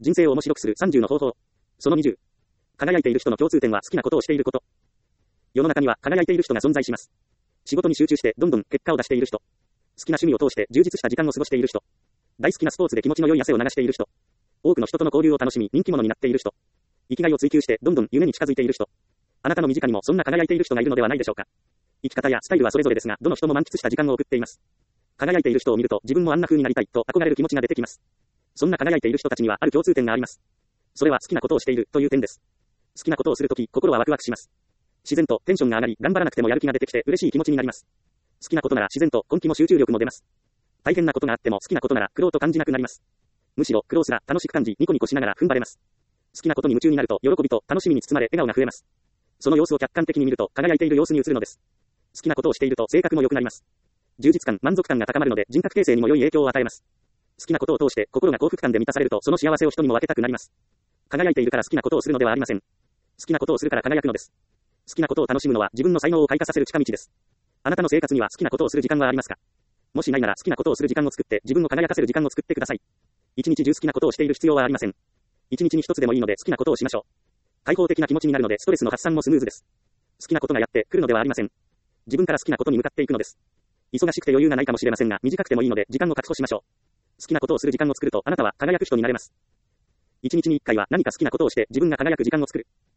人生を面白くする30の方法。その20。輝いている人の共通点は好きなことをしていること。世の中には輝いている人が存在します。仕事に集中してどんどん結果を出している人。好きな趣味を通して充実した時間を過ごしている人。大好きなスポーツで気持ちの良い汗を流している人。多くの人との交流を楽しみ人気者になっている人。生きがいを追求してどんどん夢に近づいている人。あなたの身近にもそんな輝いている人がいるのではないでしょうか。生き方やスタイルはそれぞれですが、どの人も満喫した時間を送っています。輝いている人を見ると自分もあんな風になりたいと憧れる気持ちが出てきます。そんな輝いている人たちにはある共通点があります。それは好きなことをしているという点です。好きなことをするとき、心はワクワクします。自然とテンションが上がり、頑張らなくてもやる気が出てきて嬉しい気持ちになります。好きなことなら自然と根気も集中力も出ます。大変なことがあっても好きなことなら苦労と感じなくなります。むしろ苦労すら楽しく感じ、ニコニコしながら踏ん張れます。好きなことに夢中になると喜びと楽しみに包まれ笑顔が増えます。その様子を客観的に見ると輝いている様子に映るのです。好きなことをしていると性格も良くなります。充実感、満足感が高まるので人格形成にも良い影響を与えます。好きなことを通して心が幸福感で満たされるとその幸せを人にも分けたくなります。輝いているから好きなことをするのではありません。好きなことをするから輝くのです。好きなことを楽しむのは自分の才能を開花させる近道です。あなたの生活には好きなことをする時間はありますか？もしないなら好きなことをする時間を作って自分を輝かせる時間を作ってください。一日中好きなことをしている必要はありません。一日に一つでもいいので好きなことをしましょう。開放的な気持ちになるのでストレスの発散もスムーズです。好きなことがやってくるのではありません。自分から好きなことに向かっていくのです。忙しくて余裕がないかもしれませんが、短くてもいいので時間を確保しましょう。好きなことをする時間を作るとあなたは輝く人になれます。一日に一回は何か好きなことをして自分が輝く時間を作る。